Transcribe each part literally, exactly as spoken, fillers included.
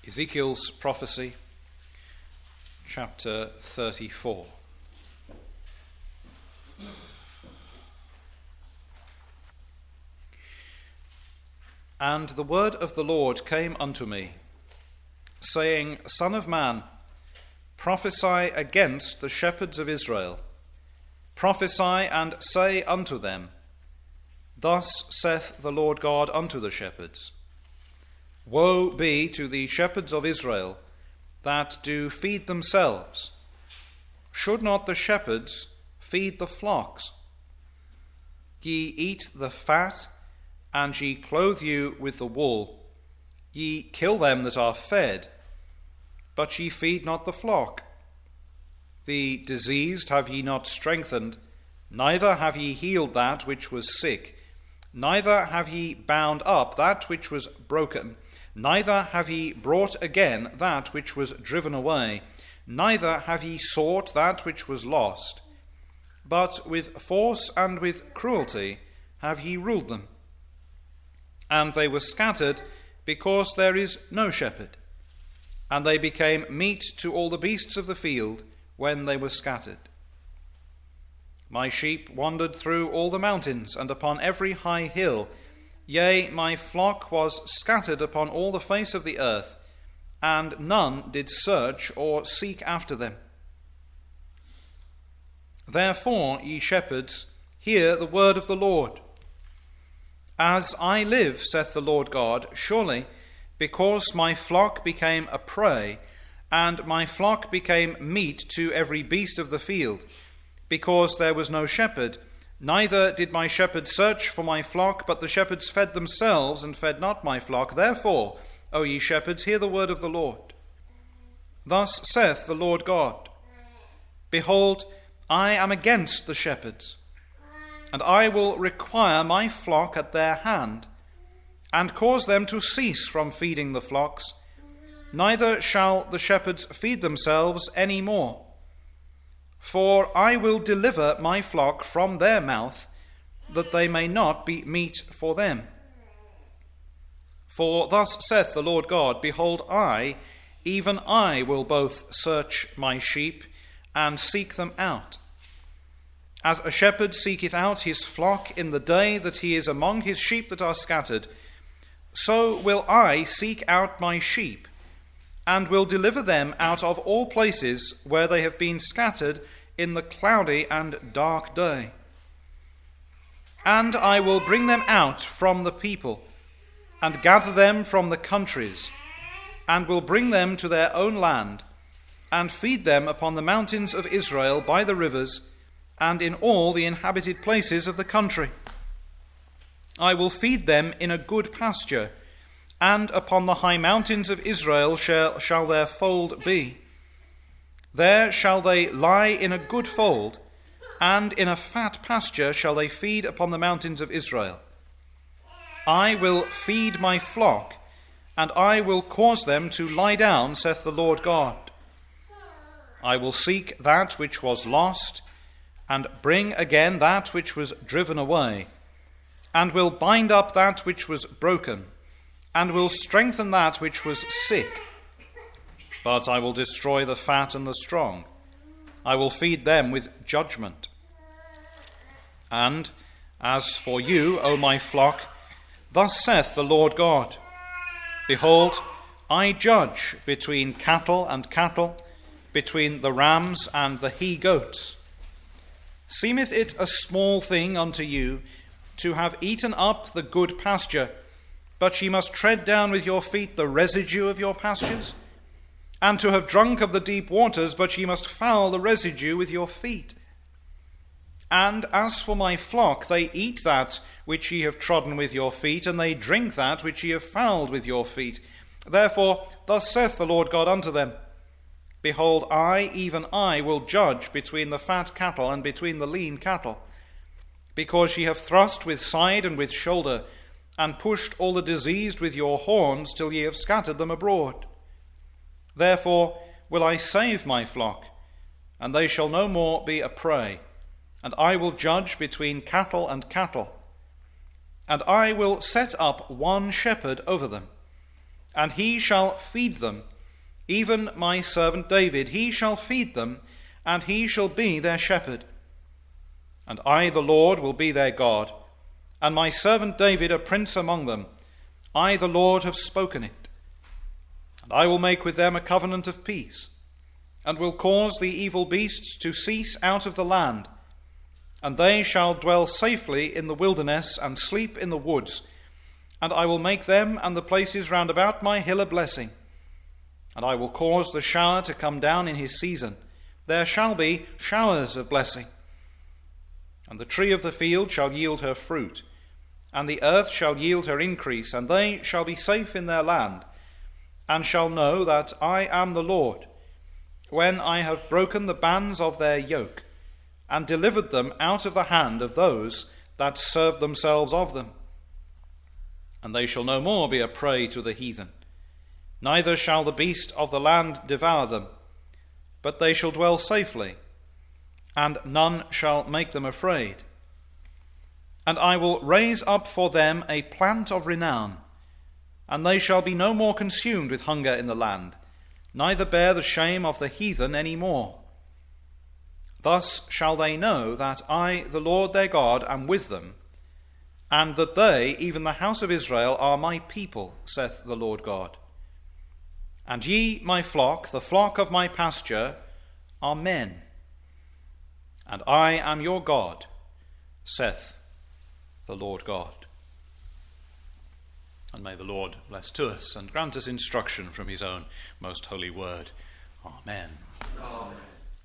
Ezekiel's prophecy, chapter thirty-four. And the word of the Lord came unto me, saying, Son of man, prophesy against the shepherds of Israel. Prophesy and say unto them, Thus saith the Lord God unto the shepherds, Woe be to the shepherds of Israel that do feed themselves. Should not the shepherds feed the flocks? Ye eat the fat, and ye clothe you with the wool. Ye kill them that are fed, but ye feed not the flock. The diseased have ye not strengthened, neither have ye healed that which was sick, neither have ye bound up that which was broken, neither have ye brought again that which was driven away, neither have ye sought that which was lost, but with force and with cruelty have ye ruled them. And they were scattered because there is no shepherd, and they became meat to all the beasts of the field when they were scattered. My sheep wandered through all the mountains and upon every high hill. Yea, my flock was scattered upon all the face of the earth, and none did search or seek after them. Therefore, ye shepherds, hear the word of the Lord. As I live, saith the Lord God, surely, because my flock became a prey, and my flock became meat to every beast of the field, because there was no shepherd, neither did my shepherds search for my flock, but the shepherds fed themselves and fed not my flock. Therefore, O ye shepherds, hear the word of the Lord. Thus saith the Lord God, Behold, I am against the shepherds, and I will require my flock at their hand, and cause them to cease from feeding the flocks. Neither shall the shepherds feed themselves any more. For I will deliver my flock from their mouth, that they may not be meat for them. For thus saith the Lord God, Behold, I, even I, will both search my sheep and seek them out. As a shepherd seeketh out his flock in the day that he is among his sheep that are scattered, so will I seek out my sheep, and will deliver them out of all places where they have been scattered in the cloudy and dark day. And I will bring them out from the people, and gather them from the countries, and will bring them to their own land, and feed them upon the mountains of Israel by the rivers, and in all the inhabited places of the country. I will feed them in a good pasture, and upon the high mountains of Israel shall, shall their fold be. There shall they lie in a good fold, and in a fat pasture shall they feed upon the mountains of Israel. I will feed my flock, and I will cause them to lie down, saith the Lord God. I will seek that which was lost, and bring again that which was driven away, and will bind up that which was broken, and will strengthen that which was sick. But I will destroy the fat and the strong. I will feed them with judgment. And as for you, O my flock, thus saith the Lord God, Behold, I judge between cattle and cattle, between the rams and the he-goats. Seemeth it a small thing unto you to have eaten up the good pasture, but ye must tread down with your feet the residue of your pastures? And to have drunk of the deep waters, but ye must foul the residue with your feet? And as for my flock, they eat that which ye have trodden with your feet, and they drink that which ye have fouled with your feet. Therefore, thus saith the Lord God unto them, Behold, I, even I, will judge between the fat cattle and between the lean cattle, because ye have thrust with side and with shoulder, and pushed all the diseased with your horns, till ye have scattered them abroad. Therefore will I save my flock, and they shall no more be a prey, and I will judge between cattle and cattle. And I will set up one shepherd over them, and he shall feed them, even my servant David. He shall feed them, and he shall be their shepherd. And I, the Lord, will be their God, and my servant David a prince among them. I, the Lord, have spoken it. And I will make with them a covenant of peace, and will cause the evil beasts to cease out of the land, and they shall dwell safely in the wilderness and sleep in the woods. And I will make them and the places round about my hill a blessing. And I will cause the shower to come down in his season. There shall be showers of blessing. And the tree of the field shall yield her fruit, and the earth shall yield her increase, and they shall be safe in their land, and shall know that I am the Lord, when I have broken the bands of their yoke, and delivered them out of the hand of those that served themselves of them. And they shall no more be a prey to the heathen, neither shall the beast of the land devour them, but they shall dwell safely, and none shall make them afraid. And I will raise up for them a plant of renown, and they shall be no more consumed with hunger in the land, neither bear the shame of the heathen any more. Thus shall they know that I, the Lord their God, am with them, and that they, even the house of Israel, are my people, saith the Lord God. And ye, my flock, the flock of my pasture, are men, and I am your God, saith the Lord God. And may the Lord bless to us and grant us instruction from his own most holy word. Amen. Amen.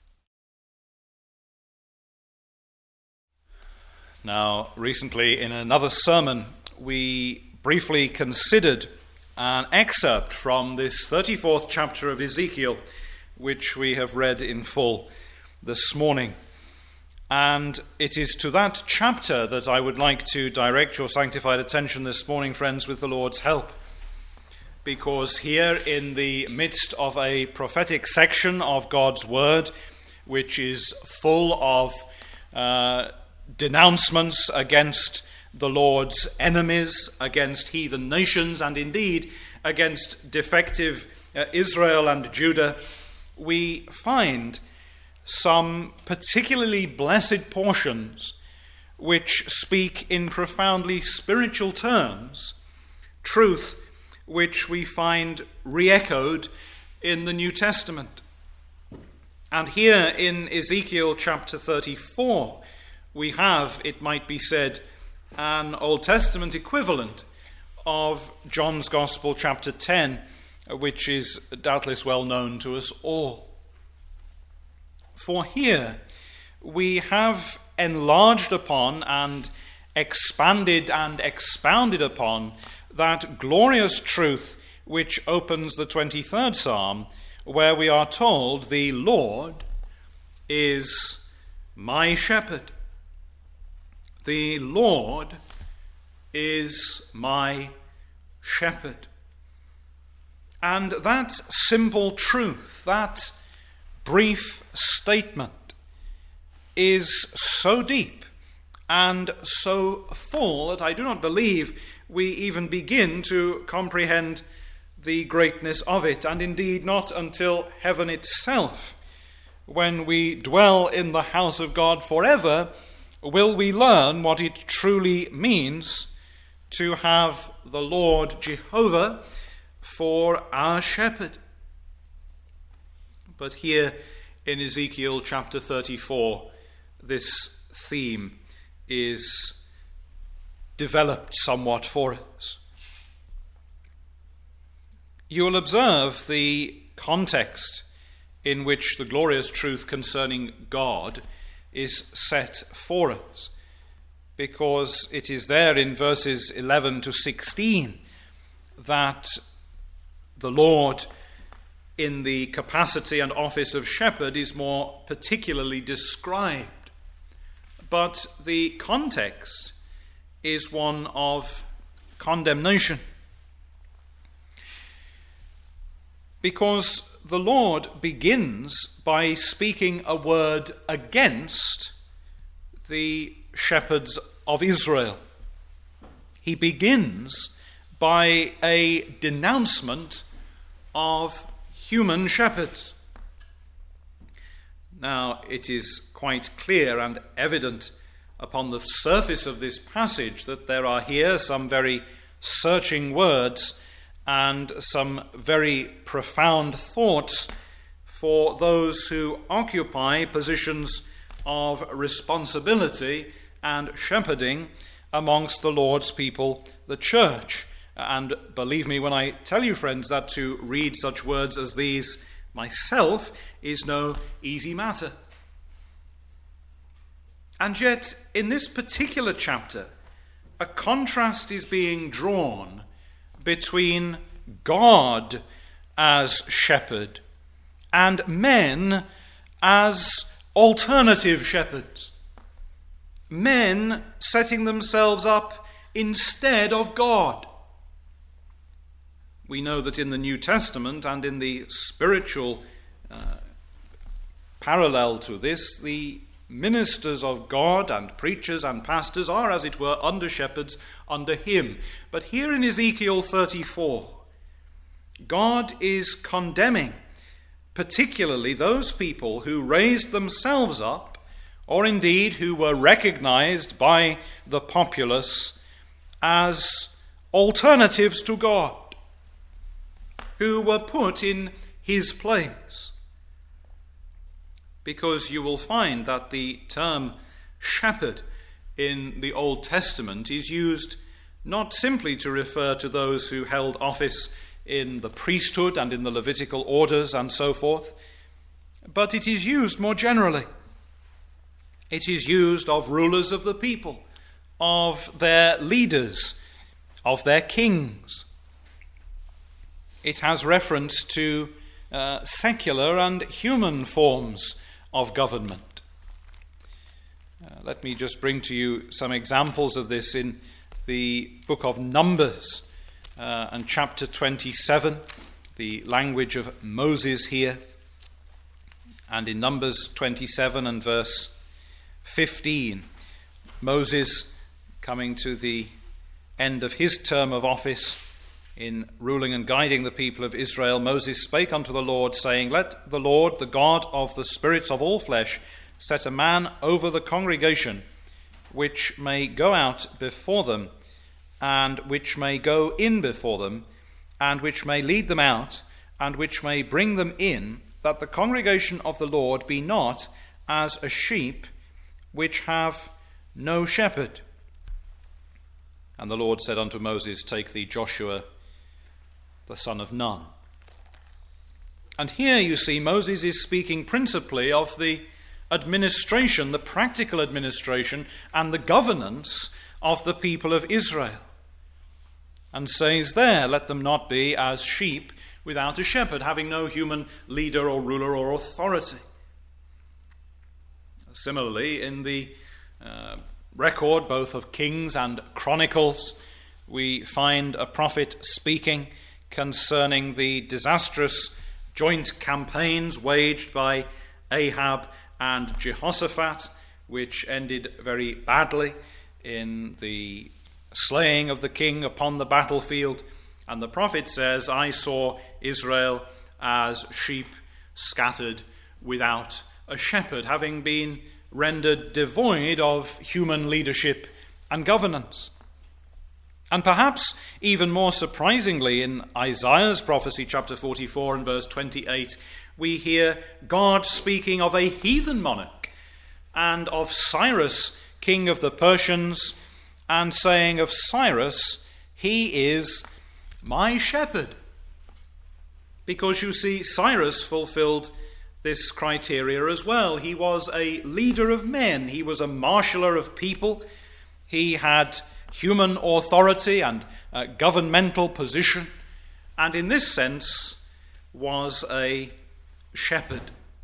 Now, recently in another sermon, we briefly considered an excerpt from this thirty-fourth chapter of Ezekiel, which we have read in full this morning. And it is to that chapter that I would like to direct your sanctified attention this morning, friends, with the Lord's help. Because here in the midst of a prophetic section of God's word, which is full of uh, denouncements against the Lord's enemies, against heathen nations, and indeed against defective uh, Israel and Judah, we find some particularly blessed portions which speak in profoundly spiritual terms truth which we find re-echoed in the New Testament. And here in Ezekiel chapter thirty-four, we have, it might be said, an Old Testament equivalent of John's Gospel chapter ten, which is doubtless well known to us all. For here we have enlarged upon and expanded and expounded upon that glorious truth which opens the twenty-third Psalm, where we are told, the Lord is my shepherd. The Lord is my shepherd. And that simple truth, that brief statement, is so deep and so full that I do not believe we even begin to comprehend the greatness of it, and indeed not until heaven itself, when we dwell in the house of God forever, will we learn what it truly means to have the Lord Jehovah for our shepherd. But here in Ezekiel chapter thirty-four, this theme is developed somewhat for us. You will observe the context in which the glorious truth concerning God is set for us, because it is there in verses eleven to sixteen that the Lord, in the capacity and office of shepherd, is more particularly described. But the context is one of condemnation, because the Lord begins by speaking a word against the shepherds of Israel. He begins by a denouncement of human shepherds. Now, it is quite clear and evident upon the surface of this passage that there are here some very searching words and some very profound thoughts for those who occupy positions of responsibility and shepherding amongst the Lord's people, the church. And believe me when I tell you, friends, that to read such words as these myself is no easy matter. And yet, in this particular chapter, a contrast is being drawn between God as shepherd and men as alternative shepherds. Men setting themselves up instead of God. We know that in the New Testament and in the spiritual uh, parallel to this, the ministers of God and preachers and pastors are, as it were, under shepherds under him. But here in Ezekiel thirty-four, God is condemning particularly those people who raised themselves up, or indeed who were recognized by the populace as alternatives to God, who were put in his place. Because you will find that the term shepherd in the Old Testament is used not simply to refer to those who held office in the priesthood and in the Levitical orders and so forth, but it is used more generally. It is used of rulers of the people, of their leaders, of their kings. It has reference to uh, secular and human forms of government. Uh, let me just bring to you some examples of this in the book of Numbers uh, and chapter twenty-seven, the language of Moses here. And in Numbers twenty-seven and verse fifteen, Moses, coming to the end of his term of office in ruling and guiding the people of Israel, Moses spake unto the Lord, saying, Let the Lord, the God of the spirits of all flesh, set a man over the congregation, which may go out before them, and which may go in before them, and which may lead them out, and which may bring them in, that the congregation of the Lord be not as a sheep which have no shepherd. And the Lord said unto Moses, Take thee Joshua, the son of Nun. And here you see Moses is speaking principally of the administration, the practical administration and the governance of the people of Israel. And says there, let them not be as sheep without a shepherd, having no human leader or ruler or authority. Similarly, in the uh, record both of Kings and Chronicles, we find a prophet speaking concerning the disastrous joint campaigns waged by Ahab and Jehoshaphat, which ended very badly in the slaying of the king upon the battlefield. And the prophet says, I saw Israel as sheep scattered without a shepherd, having been rendered devoid of human leadership and governance. And perhaps even more surprisingly, in Isaiah's prophecy, chapter forty-four and verse twenty-eight, we hear God speaking of a heathen monarch and of Cyrus, king of the Persians, and saying of Cyrus, he is my shepherd. Because you see, Cyrus fulfilled this criteria as well. He was a leader of men. He was a marshaller of people. He had human authority and uh, governmental position, and in this sense was a shepherd.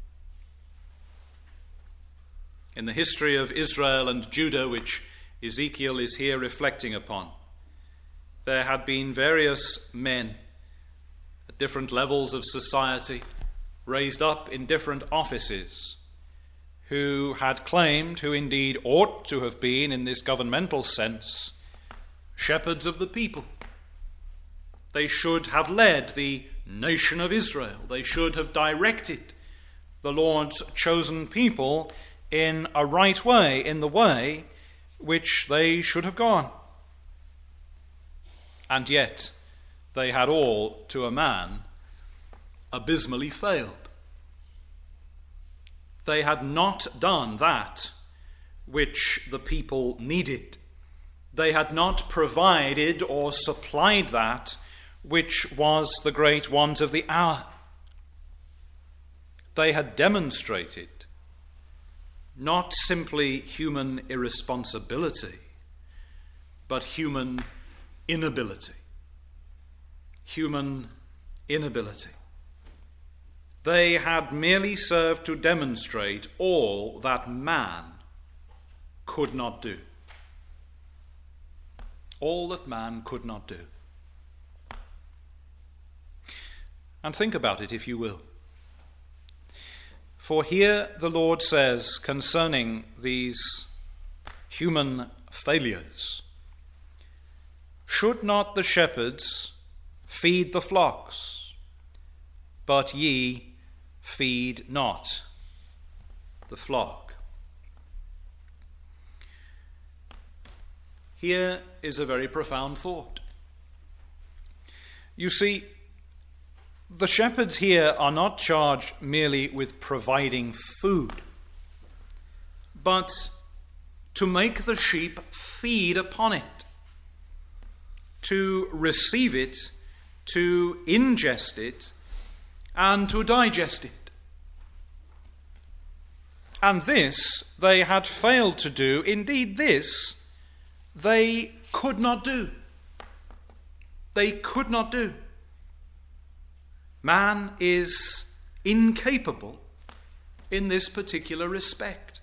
In the history of Israel and Judah, which Ezekiel is here reflecting upon, there had been various men at different levels of society, raised up in different offices, who had claimed, who indeed ought to have been in this governmental sense, shepherds of the people. They should have led the nation of Israel. They should have directed the Lord's chosen people in a right way, in the way which they should have gone. And yet, they had all, to a man, abysmally failed. They had not done that which the people needed. They had not provided or supplied that which was the great want of the hour. They had demonstrated not simply human irresponsibility, but human inability. Human inability. They had merely served to demonstrate all that man could not do. All that man could not do. And think about it, if you will. For here the Lord says concerning these human failures, "Should not the shepherds feed the flocks? But ye feed not the flock." Here is a very profound thought. You see, the shepherds here are not charged merely with providing food, but to make the sheep feed upon it, to receive it, to ingest it, and to digest it. And this they had failed to do. Indeed, this they could not do. They could not do. Man is incapable in this particular respect.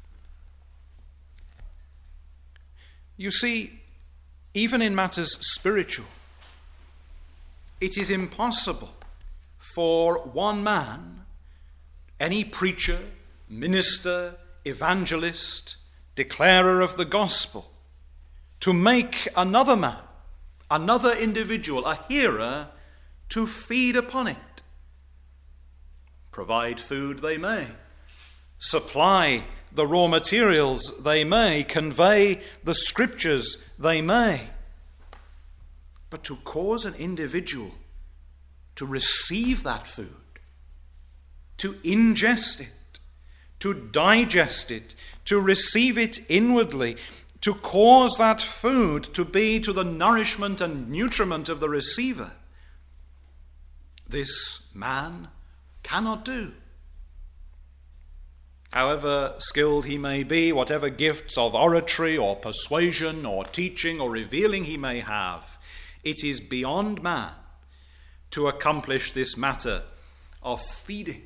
You see, even in matters spiritual, it is impossible for one man, any preacher, minister, evangelist, declarer of the gospel, to make another man, another individual, a hearer, to feed upon it. Provide food they may, supply the raw materials they may, convey the scriptures they may, but to cause an individual to receive that food, to ingest it, to digest it, to receive it inwardly, to cause that food to be to the nourishment and nutriment of the receiver, this man cannot do. However skilled he may be, whatever gifts of oratory or persuasion or teaching or revealing he may have, it is beyond man to accomplish this matter of feeding.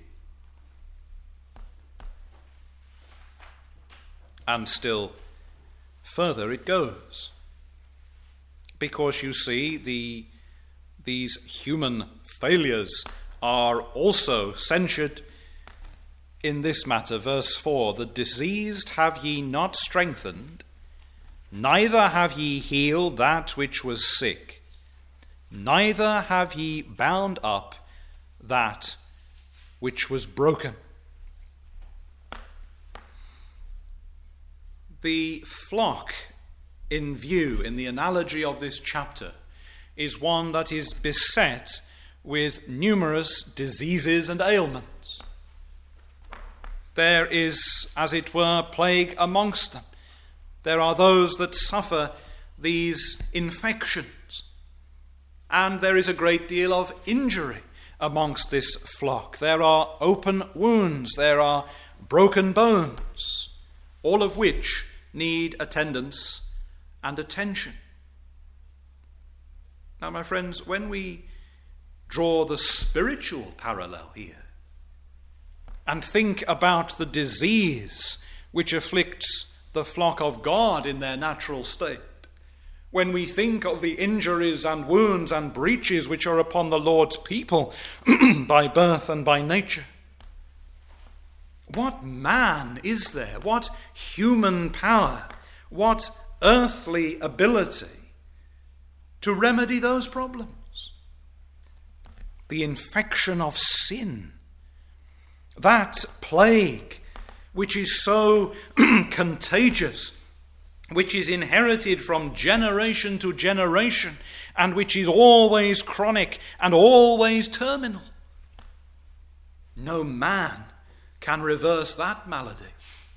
And still further it goes. Because you see, the these human failures are also censured in this matter. Verse four, "The diseased have ye not strengthened, neither have ye healed that which was sick, neither have ye bound up that which was broken." The flock in view in the analogy of this chapter is one that is beset with numerous diseases and ailments. There is, as it were, plague amongst them. There are those that suffer these infections, and there is a great deal of injury amongst this flock. There are open wounds, there are broken bones, all of which need attendance and attention. Now, my friends, when we draw the spiritual parallel here and think about the disease which afflicts the flock of God in their natural state, when we think of the injuries and wounds and breaches which are upon the Lord's people by birth and by nature, what man is there, what human power, what earthly ability to remedy those problems? the infection of sin, that plague which is so contagious, which is inherited from generation to generation, and which is always chronic and always terminal. No man can reverse that malady.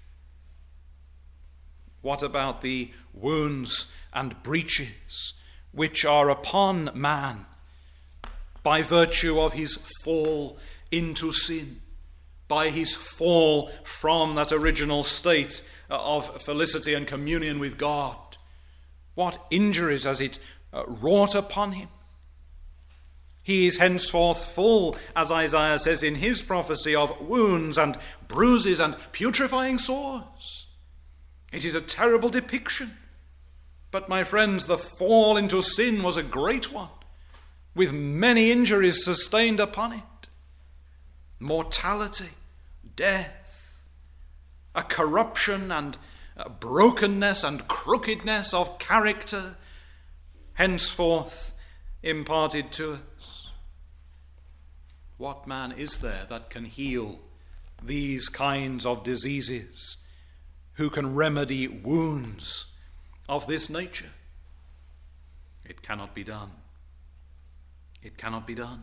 What about the wounds and breaches which are upon man by virtue of his fall into sin, by his fall from that original state of felicity and communion with God? What injuries has it wrought upon him? He is henceforth full, as Isaiah says in his prophecy, of wounds and bruises and putrefying sores. It is a terrible depiction. But, my friends, the fall into sin was a great one, with many injuries sustained upon it. Mortality, death, a corruption and a brokenness and crookedness of character, henceforth imparted to us. What man is there that can heal these kinds of diseases, who can remedy wounds of this nature? It cannot be done. It cannot be done.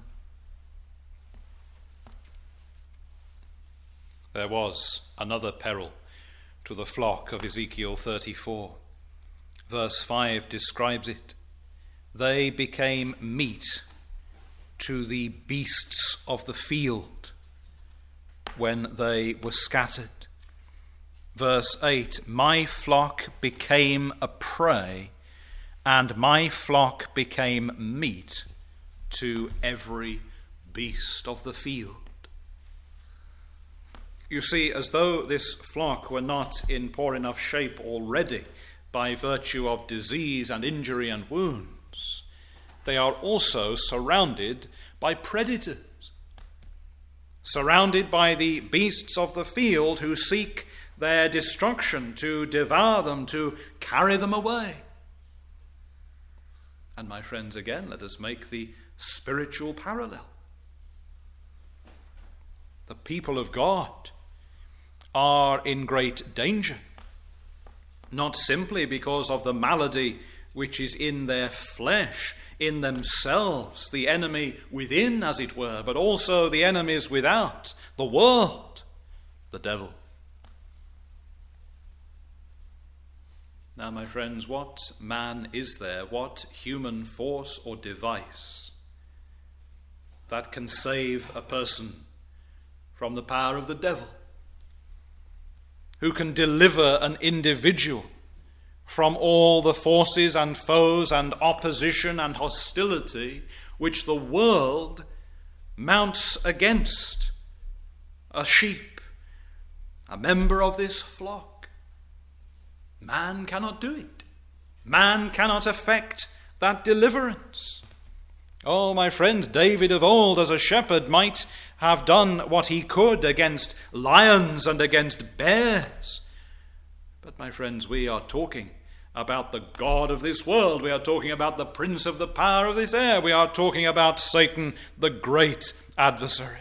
There was another peril to the flock of Ezekiel thirty-four. Verse five describes it. They became meat to the beasts of the field when they were scattered. Verse eight, my flock became a prey, and my flock became meat to every beast of the field. You see, as though this flock were not in poor enough shape already by virtue of disease and injury and wounds, they are also surrounded by predators, surrounded by the beasts of the field who seek their destruction, to devour them, to carry them away. And my friends, again, let us make the spiritual parallel. The people of God are in great danger, not simply because of the malady which is in their flesh, in themselves, the enemy within, as it were, but also the enemies without, the world, the devil. Now, my friends, what man is there, what human force or device that can save a person from the power of the devil? Who can deliver an individual from all the forces and foes and opposition and hostility which the world mounts against a sheep, a member of this flock? Man cannot do it. Man cannot effect that deliverance. Oh, my friends, David of old as a shepherd might have done what he could against lions and against bears. But, my friends, we are talking about the God of this world. We are talking about the prince of the power of this air. We are talking about Satan, the great adversary.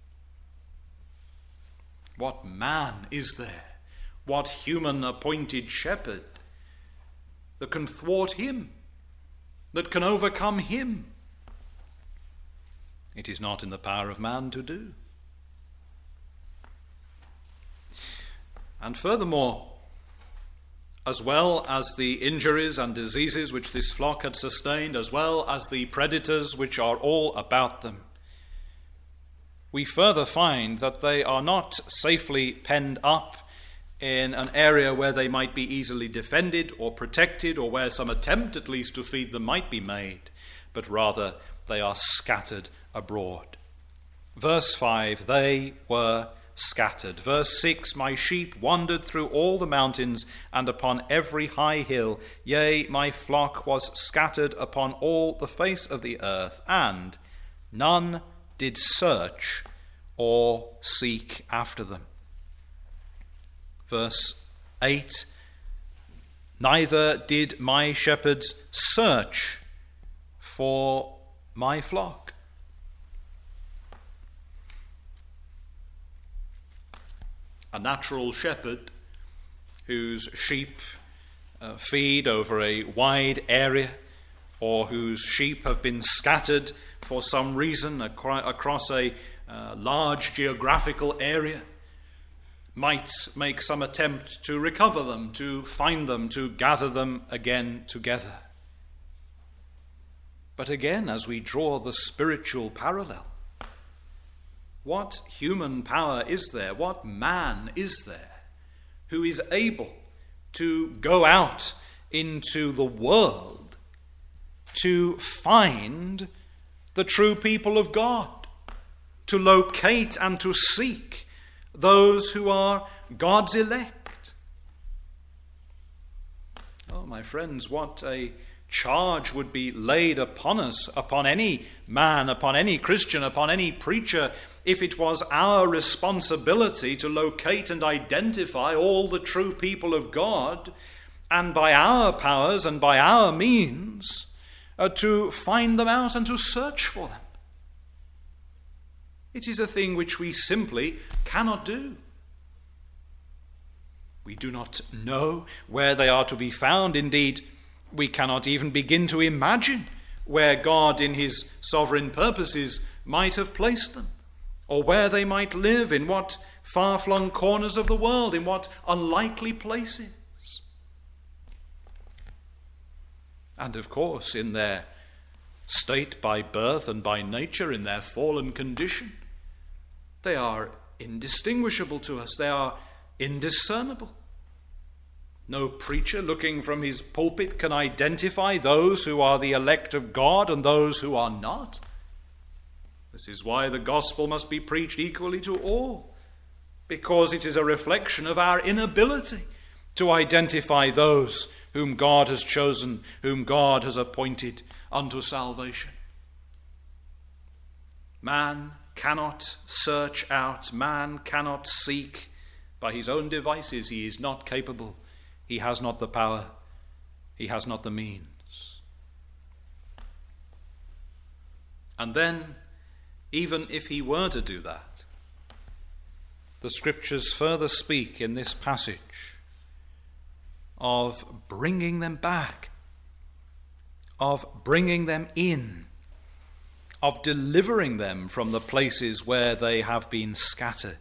What man is there? What human appointed shepherd that can thwart him, that can overcome him? It is not in the power of man to do. And furthermore, as well as the injuries and diseases which this flock had sustained, as well as the predators which are all about them, we further find that they are not safely penned up in an area where they might be easily defended or protected, or where some attempt at least to feed them might be made, but rather they are scattered abroad. Verse five, they were scattered. Verse six, my sheep wandered through all the mountains and upon every high hill. Yea, my flock was scattered upon all the face of the earth, and none did search or seek after them. Verse eight, neither did my shepherds search for my flock. a natural shepherd whose sheep uh, feed over a wide area, or whose sheep have been scattered for some reason acro- across a uh, large geographical area, might make some attempt to recover them, to find them, to gather them again together. But again, as we draw the spiritual parallel, what human power is there, what man is there who is able to go out into the world to find the true people of God, to locate and to seek those who are God's elect? Oh, my friends, what a charge would be laid upon us, upon any man, upon any Christian, upon any preacher, if it was our responsibility to locate and identify all the true people of God, and by our powers and by our means uh, to find them out and to search for them. It is a thing which we simply cannot do. We do not know where they are to be found. Indeed, we cannot even begin to imagine where God in his sovereign purposes might have placed them, or where they might live, in what far-flung corners of the world, in what unlikely places. And of course, in their state by birth and by nature, in their fallen condition, they are indistinguishable to us. They are indiscernible. No preacher looking from his pulpit can identify those who are the elect of God and those who are not. This is why the gospel must be preached equally to all, because it is a reflection of our inability to identify those whom God has chosen, whom God has appointed unto salvation. Man cannot search out, man cannot seek by his own devices. He is not capable. He has not the power. He has not the means. And then, even if he were to do that, the scriptures further speak in this passage of bringing them back, of bringing them in, of delivering them from the places where they have been scattered.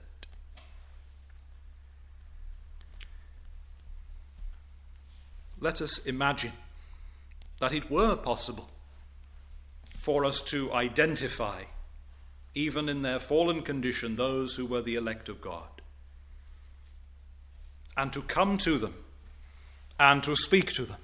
Let us imagine that it were possible for us to identify, even in their fallen condition, those who were the elect of God, and to come to them and to speak to them.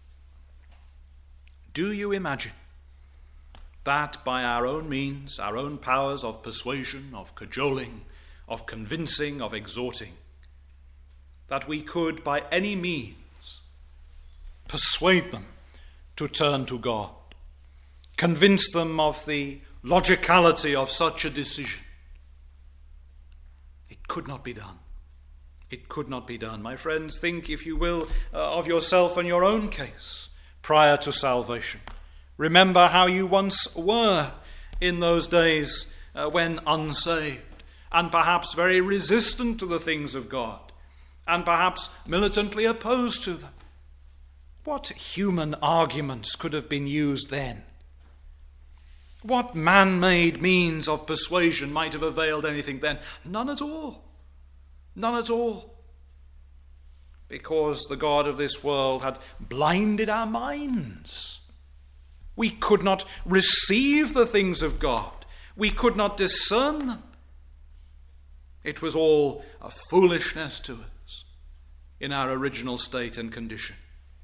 Do you imagine that by our own means, our own powers of persuasion, of cajoling, of convincing, of exhorting, that we could by any means persuade them to turn to God, convince them of the logicality of such a decision? It could not be done. It could not be done. My friends, think, if you will, uh, of yourself and your own case prior to salvation. Remember how you once were in those days uh, when unsaved, and perhaps very resistant to the things of God, and perhaps militantly opposed to them. What human arguments could have been used then? What man-made means of persuasion might have availed anything then? None at all. None at all. Because the God of this world had blinded our minds. We could not receive the things of God. We could not discern them. It was all a foolishness to us in our original state and condition.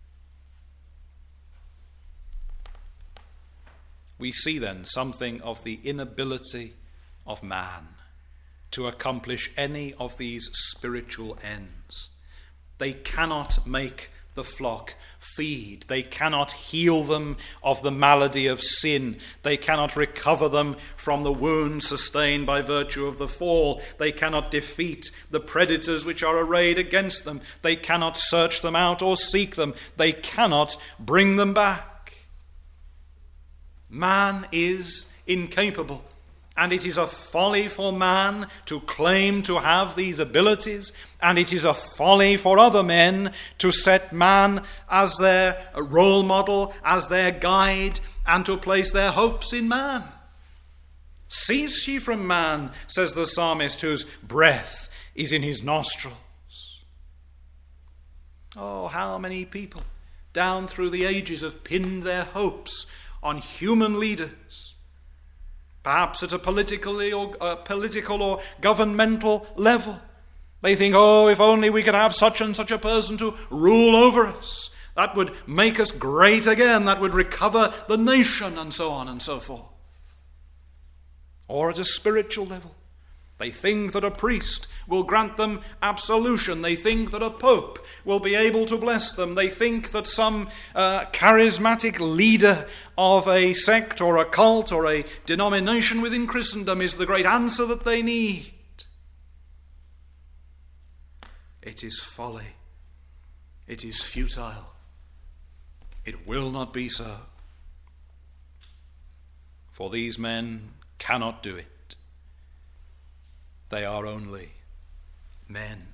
We see then something of the inability of man to accomplish any of these spiritual ends. They cannot make the flock feed. They cannot heal them of the malady of sin. They cannot recover them from the wounds sustained by virtue of the fall. They cannot defeat the predators which are arrayed against them. They cannot search them out or seek them. They cannot bring them back. Man is incapable, And it is a folly for man to claim to have these abilities, and it is a folly for other men to set man as their role model, as their guide, and to place their hopes in man. Cease ye from man, says the psalmist, whose breath is in his nostrils. Oh, how many people down through the ages have pinned their hopes on human leaders, perhaps at a political or, uh, political or governmental level. They think, oh, if only we could have such and such a person to rule over us. That would make us great again. That would recover the nation, and so on and so forth. Or at a spiritual level. They think that a priest will grant them absolution. They think that a pope will be able to bless them. They think that some uh, charismatic leader of a sect or a cult or a denomination within Christendom is the great answer that they need. It is folly. It is futile. It will not be so. For these men cannot do it. They are only men.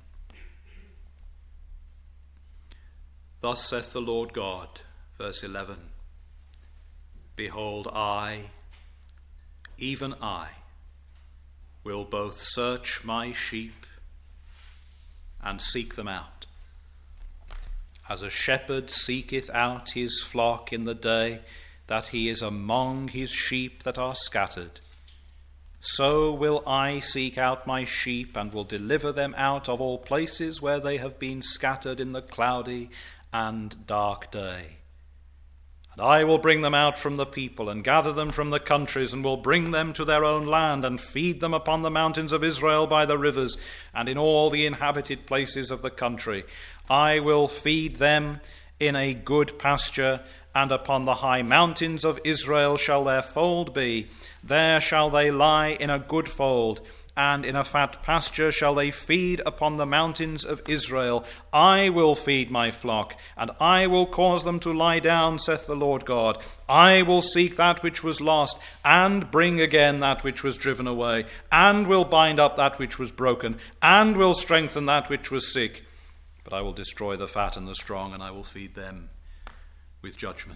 Thus saith the Lord God, verse eleven, Behold, I, even I, will both search my sheep and seek them out, as a shepherd seeketh out his flock in the day that he is among his sheep that are scattered. So will I seek out my sheep, and will deliver them out of all places where they have been scattered in the cloudy and dark day. And I will bring them out from the people, and gather them from the countries, and will bring them to their own land, and feed them upon the mountains of Israel by the rivers, and in all the inhabited places of the country. I will feed them in a good pasture, and upon the high mountains of Israel shall their fold be. There shall they lie in a good fold, and in a fat pasture shall they feed upon the mountains of Israel. I will feed my flock, and I will cause them to lie down, saith the Lord God. I will seek that which was lost, and bring again that which was driven away, and will bind up that which was broken, and will strengthen that which was sick. But I will destroy the fat and the strong, and I will feed them with judgment.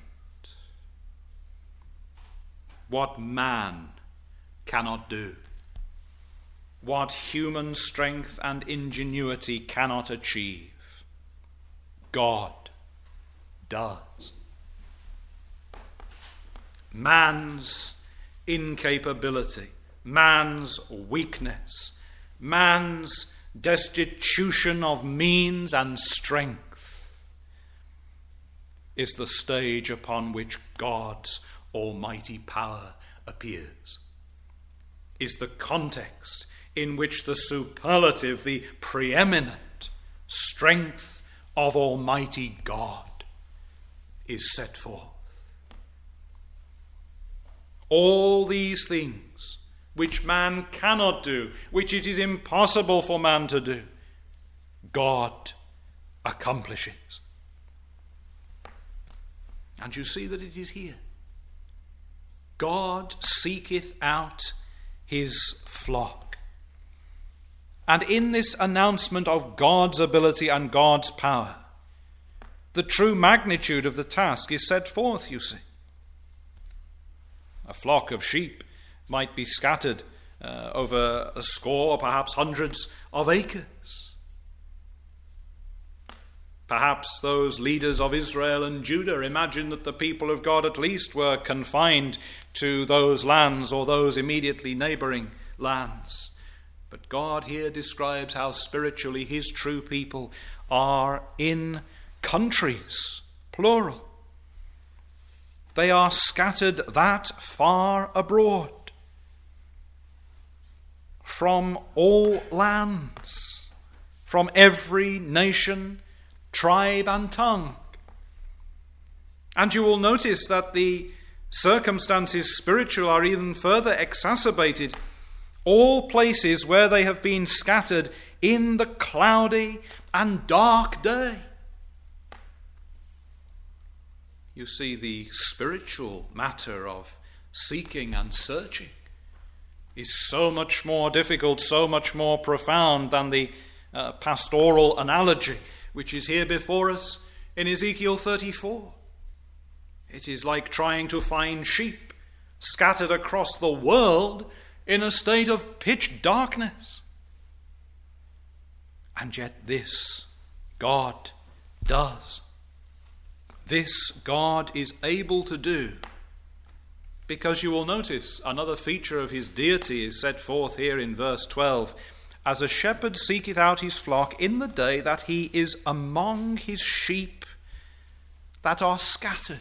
What man cannot do, what human strength and ingenuity cannot achieve, God does. Man's incapability, man's weakness, man's destitution of means and strength is the stage upon which God's almighty power appears, is the context in which the superlative, the preeminent strength of Almighty God is set forth. All these things which man cannot do, which it is impossible for man to do, God accomplishes. And you see that it is here. God seeketh out his flock. And in this announcement of God's ability and God's power, the true magnitude of the task is set forth, you see. A flock of sheep might be scattered uh, over a score or perhaps hundreds of acres. Perhaps those leaders of Israel and Judah imagined that the people of God at least were confined to those lands or those immediately neighboring lands. But God here describes how spiritually his true people are in countries, plural. They are scattered that far abroad, from all lands, from every nation, tribe and tongue. And you will notice that the circumstances spiritual are even further exacerbated. All places where they have been scattered in the cloudy and dark day. You see the spiritual matter of seeking and searching is so much more difficult, so much more profound than the uh, pastoral analogy which is here before us in Ezekiel thirty-four. It is like trying to find sheep scattered across the world in a state of pitch darkness. And yet this God does. This God is able to do. Because you will notice another feature of his deity is set forth here in verse twelve. As a shepherd seeketh out his flock in the day that he is among his sheep that are scattered.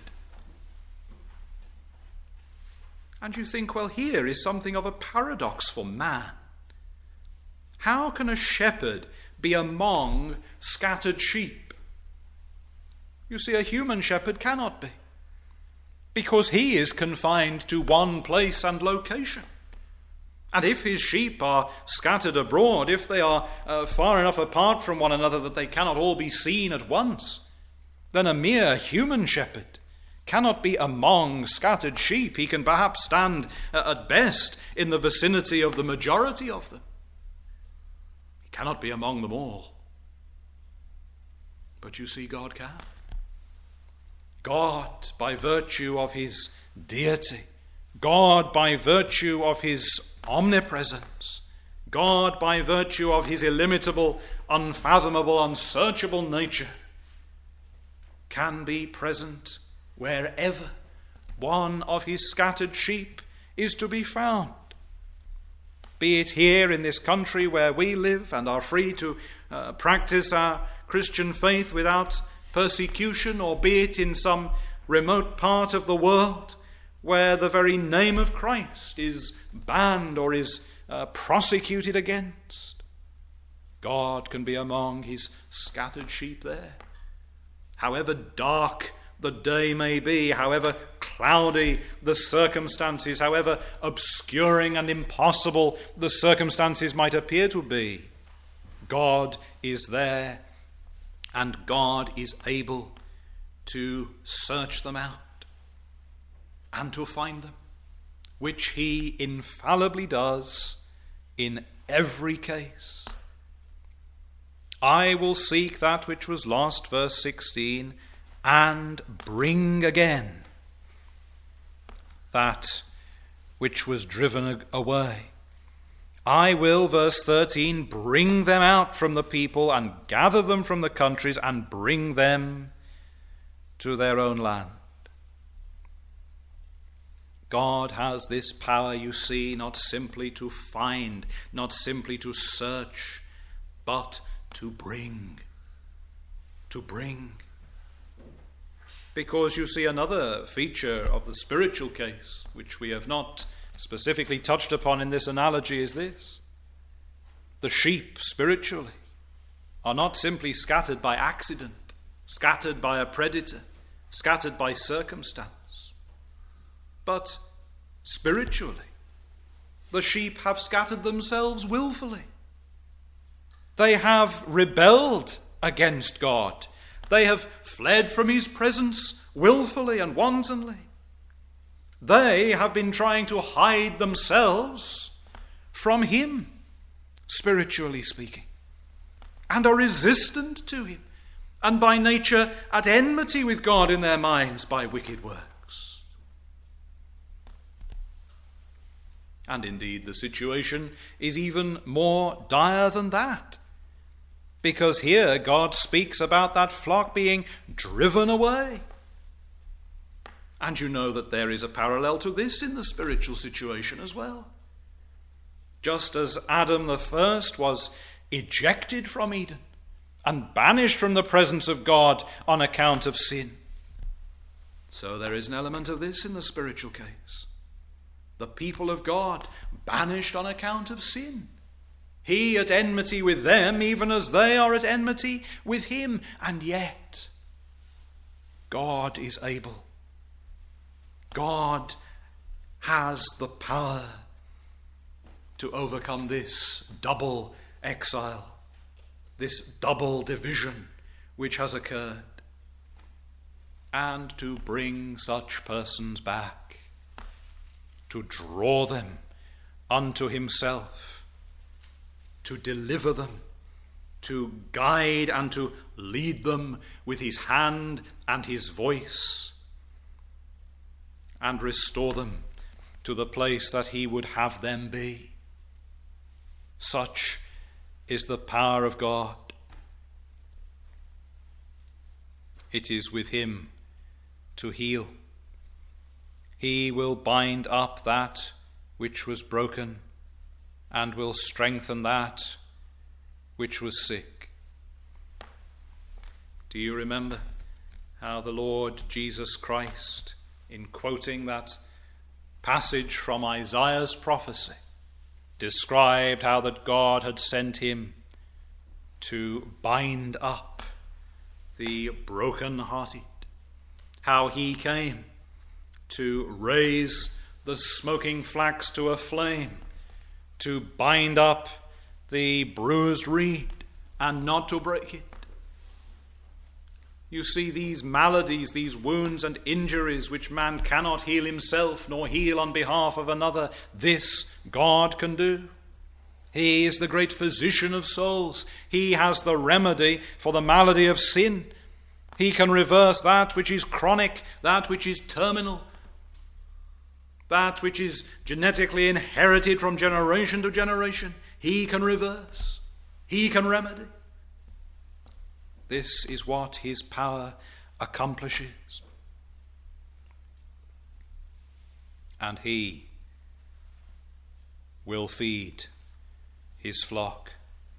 And you think, well, here is something of a paradox for man. How can a shepherd be among scattered sheep? You see, a human shepherd cannot be, because he is confined to one place and location. And if his sheep are scattered abroad, if they are uh, far enough apart from one another that they cannot all be seen at once, then a mere human shepherd cannot be among scattered sheep. He can perhaps stand uh, at best in the vicinity of the majority of them. He cannot be among them all. But you see, God can. God, by virtue of his deity, God, by virtue of his omnipresence, God, by virtue of his illimitable, unfathomable, unsearchable nature, can be present wherever one of his scattered sheep is to be found. Be it here in this country where we live and are free to uh, practice our Christian faith without persecution, or be it in some remote part of the world where the very name of Christ is banned or is uh, prosecuted against. God can be among his scattered sheep there. However dark the day may be, however cloudy the circumstances, however obscuring and impossible the circumstances might appear to be, God is there, and God is able to search them out and to find them, which he infallibly does in every case. I will seek that which was lost, verse sixteen, and bring again that which was driven away. I will, verse thirteen, bring them out from the people and gather them from the countries and bring them to their own land. God has this power, you see, not simply to find, not simply to search, but to bring. To bring. Because you see, another feature of the spiritual case, which we have not specifically touched upon in this analogy, is this. The sheep, spiritually, are not simply scattered by accident, scattered by a predator, scattered by circumstance. But spiritually, the sheep have scattered themselves willfully. They have rebelled against God. They have fled from his presence willfully and wantonly. They have been trying to hide themselves from him, spiritually speaking, and are resistant to him, and by nature at enmity with God in their minds by wicked works. And indeed, the situation is even more dire than that, because here God speaks about that flock being driven away. And you know that there is a parallel to this in the spiritual situation as well. Just as Adam the first was ejected from Eden and banished from the presence of God on account of sin, so there is an element of this in the spiritual case. The people of God banished on account of sin. He at enmity with them, even as they are at enmity with him. And yet, God is able. God has the power to overcome this double exile, this double division which has occurred, and to bring such persons back, to draw them unto himself, to deliver them, to guide and to lead them with his hand and his voice, and restore them to the place that he would have them be. Such is the power of God. It is with him to heal. He will bind up that which was broken, and will strengthen that which was sick. Do you remember how the Lord Jesus Christ, in quoting that passage from Isaiah's prophecy, described how that God had sent him to bind up the broken-hearted, how he came to raise the smoking flax to a flame, to bind up the bruised reed and not to break it. You see, these maladies, these wounds and injuries which man cannot heal himself nor heal on behalf of another, this God can do. He is the great physician of souls. He has the remedy for the malady of sin. He can reverse that which is chronic, that which is terminal, that which is genetically inherited from generation to generation. He can reverse. He can remedy. This is what his power accomplishes. And he will feed his flock.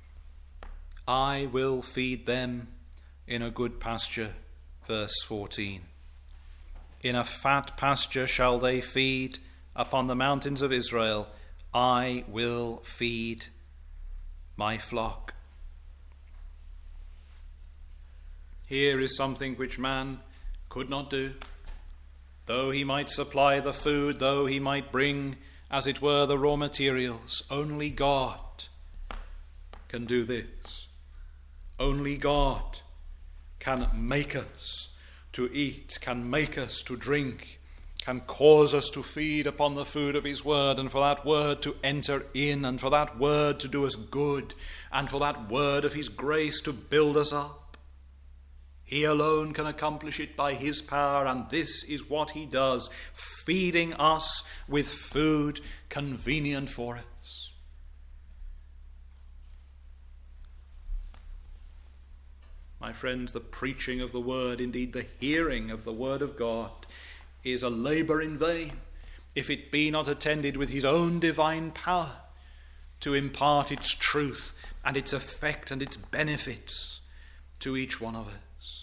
I will feed them in a good pasture, verse fourteen. In a fat pasture shall they feed upon the mountains of Israel. I will feed my flock. Here is something which man could not do. Though he might supply the food, though he might bring, as it were, the raw materials, only God can do this. Only God can make us to eat, can make us to drink, can cause us to feed upon the food of his word, and for that word to enter in, and for that word to do us good, and for that word of his grace to build us up. He alone can accomplish it by his power, and this is what he does, feeding us with food convenient for us. My friends, the preaching of the word, indeed the hearing of the word of God, is a labour in vain if it be not attended with his own divine power to impart its truth and its effect and its benefits to each one of us.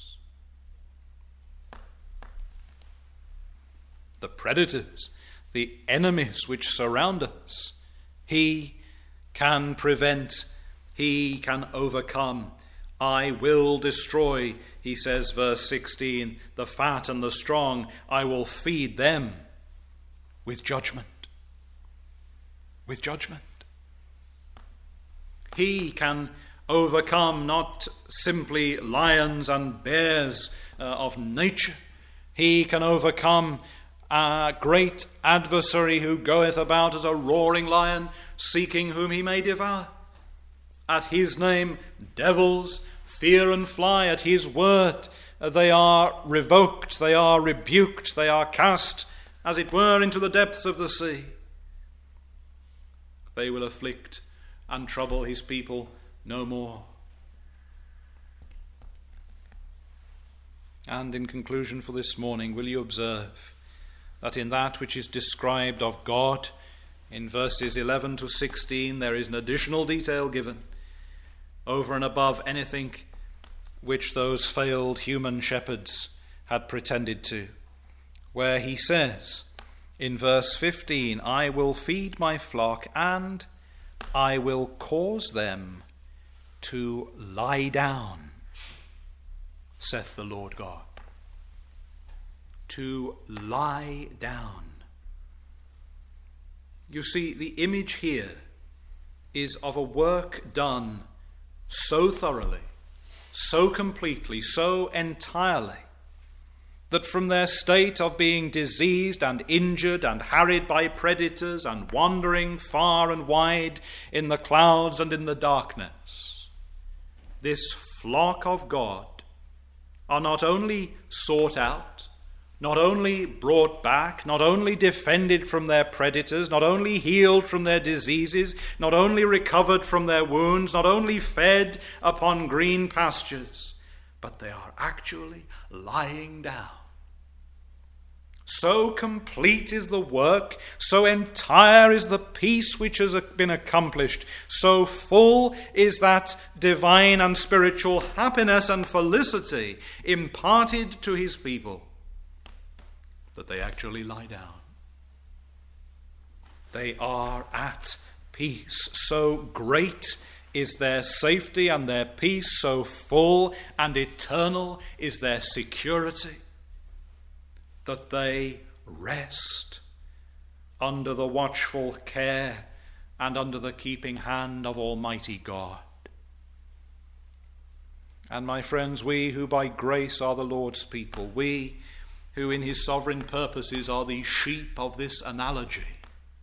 The predators, the enemies which surround us, he can prevent, he can overcome. I will destroy, he says, verse sixteen, the fat and the strong. I will feed them with judgment. With judgment. He can overcome not simply lions and bears uh, of nature. He can overcome a great adversary who goeth about as a roaring lion, seeking whom he may devour. At his name, devils fear and fly. At his word, they are revoked, they are rebuked, they are cast, as it were, into the depths of the sea. They will afflict and trouble his people no more. And in conclusion for this morning, will you observe that in that which is described of God in verses eleven to sixteen, there is an additional detail given over and above anything which those failed human shepherds had pretended to, where he says in verse fifteen, I will feed my flock and I will cause them to lie down, saith the Lord God. To lie down. You see, the image here is of a work done so thoroughly, so completely, so entirely, that from their state of being diseased and injured and harried by predators and wandering far and wide in the clouds and in the darkness, this flock of God are not only sought out, not only brought back, not only defended from their predators, not only healed from their diseases, not only recovered from their wounds, not only fed upon green pastures, but they are actually lying down. So complete is the work, so entire is the peace which has been accomplished, so full is that divine and spiritual happiness and felicity imparted to his people, that they actually lie down. They are at peace. So great is their safety and their peace, so full and eternal is their security, that they rest under the watchful care and under the keeping hand of Almighty God. And my friends, we who by grace are the Lord's people, we who in his sovereign purposes are the sheep of this analogy,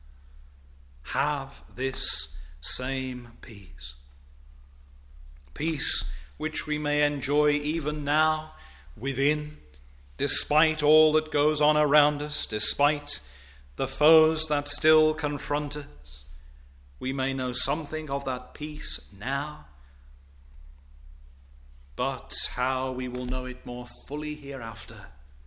have this same peace. Peace which we may enjoy even now within, despite all that goes on around us, despite the foes that still confront us. We may know something of that peace now, but how we will know it more fully hereafter.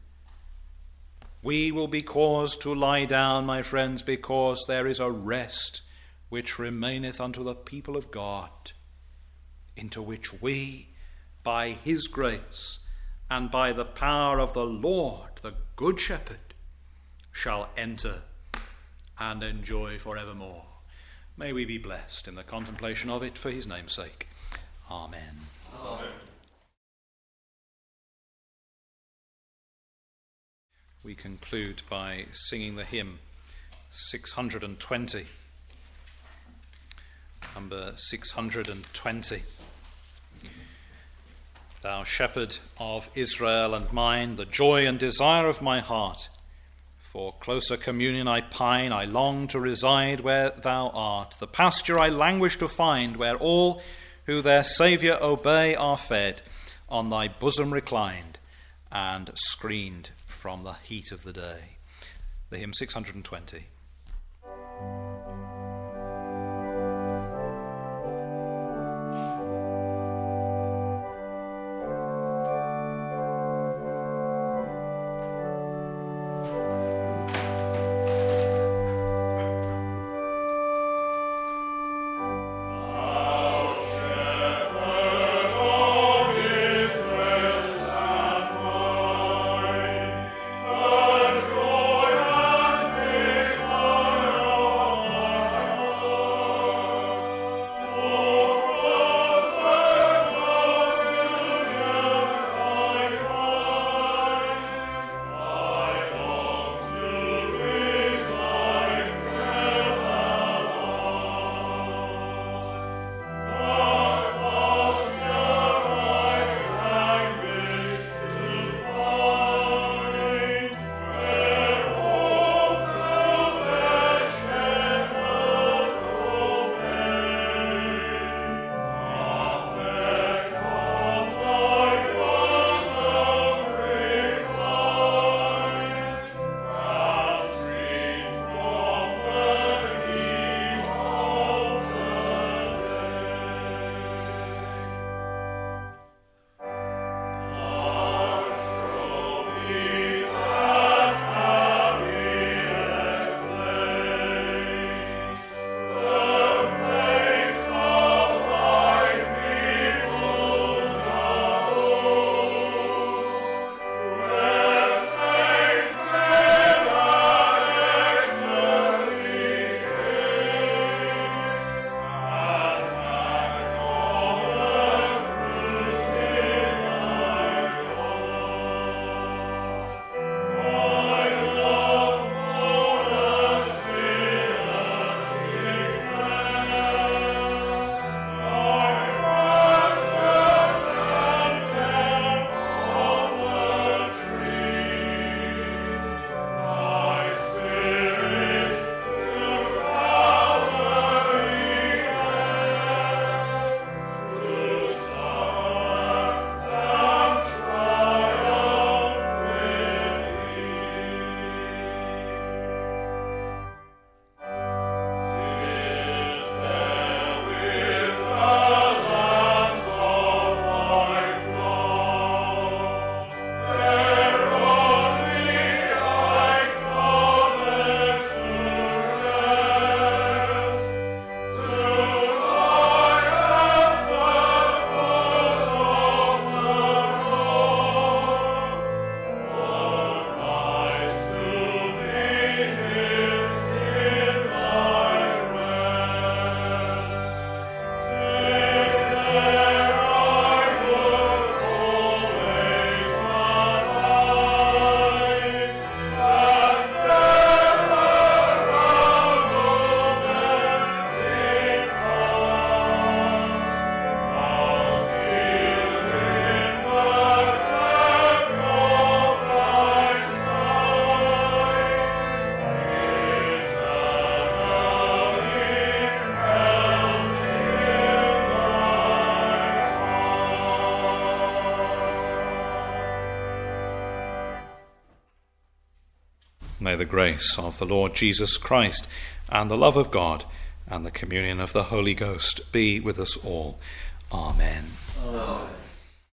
We will be caused to lie down, my friends, because there is a rest which remaineth unto the people of God, into which we, by his grace and by the power of the Lord, the Good Shepherd, shall enter and enjoy forevermore. May we be blessed in the contemplation of it for his name's sake. Amen. Amen. We conclude by singing the hymn six hundred twenty. Number six hundred twenty. Thou shepherd of Israel and mine, the joy and desire of my heart. For closer communion I pine, I long to reside where thou art. The pasture I languish to find, where all who their Saviour obey are fed, on thy bosom reclined and screened from the heat of the day. The hymn six hundred twenty. Joy and peace May the grace of the Lord Jesus Christ and the love of God and the communion of the Holy Ghost be with us all. Amen. Amen.